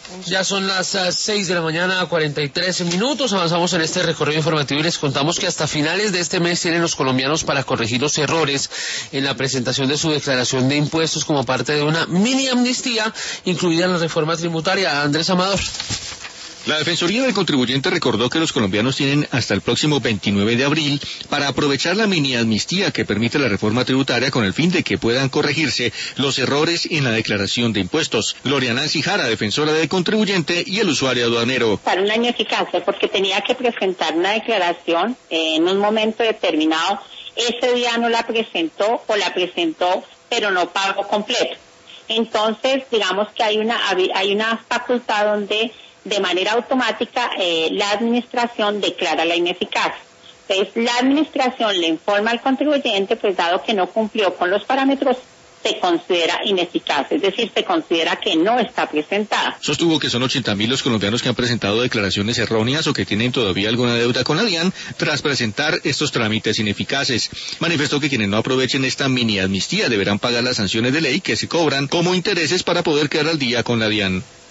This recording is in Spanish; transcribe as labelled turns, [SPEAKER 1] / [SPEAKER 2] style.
[SPEAKER 1] Ya son las 6 de la mañana, 43 minutos. Avanzamos en este recorrido informativo y les contamos que hasta finales de este mes tienen los colombianos para corregir los errores en la presentación de su declaración de impuestos como parte de una mini amnistía incluida en la reforma tributaria. Andrés Amador.
[SPEAKER 2] La Defensoría del Contribuyente recordó que los colombianos tienen hasta el próximo 29 de abril para aprovechar la mini amnistía que permite la reforma tributaria con el fin de que puedan corregirse los errores en la declaración de impuestos. Gloria Nancy Jara, defensora del contribuyente y el usuario aduanero.
[SPEAKER 3] Para un año eficaz, porque tenía que presentar una declaración en un momento determinado. Ese día no la presentó o la presentó, pero no pagó completo. Entonces, digamos que hay una facultad donde de manera automática la administración declara la ineficacia. Entonces, la administración le informa al contribuyente, pues dado que no cumplió con los parámetros, se considera ineficaz, es decir, se considera que no está presentada.
[SPEAKER 2] Sostuvo que son 80.000 los colombianos que han presentado declaraciones erróneas o que tienen todavía alguna deuda con la DIAN tras presentar estos trámites ineficaces. Manifestó que quienes no aprovechen esta mini amnistía deberán pagar las sanciones de ley que se cobran como intereses para poder quedar al día con la DIAN.